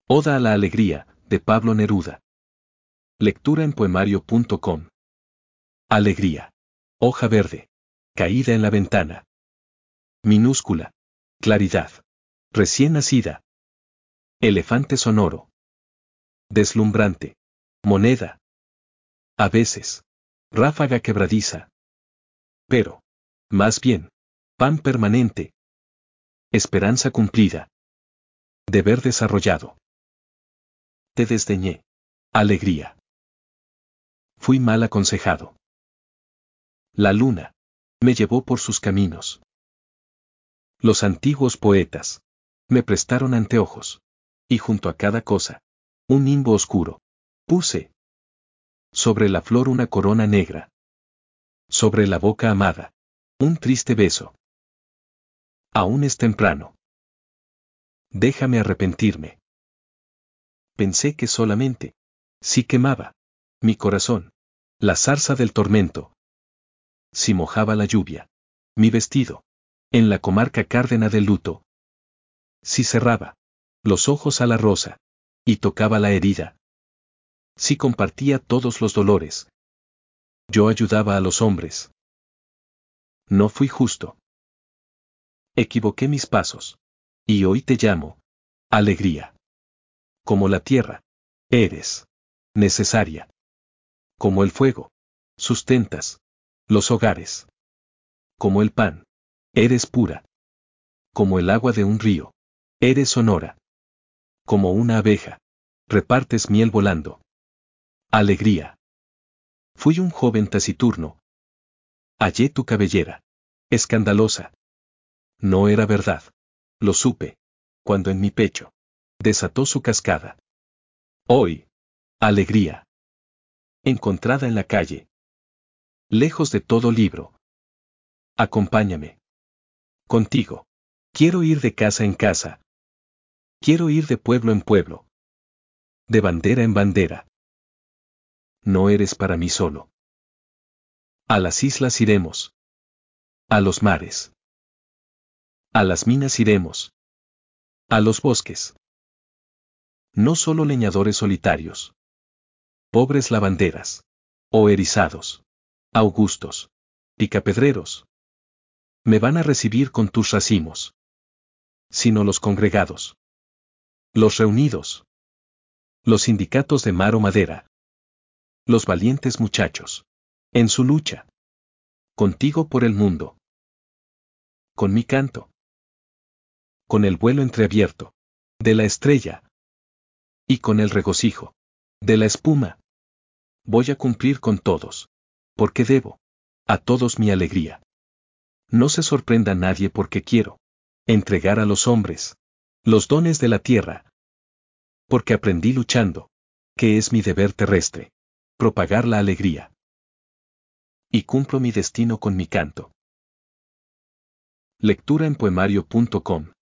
Oda a la alegría, de Pablo Neruda. Lectura en poemario.com. Alegría. Hoja verde. Caída en la ventana. Minúscula. Claridad. Recién nacida. Elefante sonoro. Deslumbrante. Moneda. A veces. Ráfaga quebradiza. Pero. Más bien. Pan permanente. Esperanza cumplida. Deber desarrollado. Te desdeñé. Alegría. Fui mal aconsejado. La luna. Me llevó por sus caminos. Los antiguos poetas. Me prestaron anteojos. Y junto a cada cosa. Un nimbo oscuro. Puse. Sobre la flor una corona negra. Sobre la boca amada. Un triste beso. Aún es temprano. Déjame arrepentirme. Pensé que solamente. Si quemaba. Mi corazón. La zarza del tormento. Si mojaba la lluvia. Mi vestido. En la comarca cárdena del luto. Si cerraba. Los ojos a la rosa. Y tocaba la herida. Si compartía todos los dolores. Yo ayudaba a los hombres. No fui justo. Equivoqué mis pasos. Y hoy te llamo. Alegría. Como la tierra. Eres. Necesaria. Como el fuego. Sustentas. Los hogares. Como el pan. Eres pura. Como el agua de un río. Eres sonora. Como una abeja. Repartes miel volando. Alegría. Fui un joven taciturno. Hallé tu cabellera. Escandalosa. No era verdad. Lo supe. Cuando en mi pecho. Desató su cascada. Hoy. Alegría. Encontrada en la calle. Lejos de todo libro. Acompáñame. Contigo. Quiero ir de casa en casa. Quiero ir de pueblo en pueblo. De bandera en bandera. No eres para mí solo. A las islas iremos. A los mares. A las minas iremos. A los bosques. No solo leñadores solitarios. Pobres lavanderas. O erizados. Augustos. Picapedreros. Me van a recibir con tus racimos. Sino los congregados. Los reunidos. Los sindicatos de mar o madera. Los valientes muchachos. En su lucha. Contigo por el mundo. Con mi canto. Con el vuelo entreabierto. De la estrella. Y con el regocijo. De la espuma. Voy a cumplir con todos. Porque debo. A todos mi alegría. No se sorprenda nadie porque quiero. Entregar a los hombres. Los dones de la tierra. Porque aprendí luchando. Que es mi deber terrestre. Propagar la alegría. Y cumplo mi destino con mi canto. Lectura en poemario.com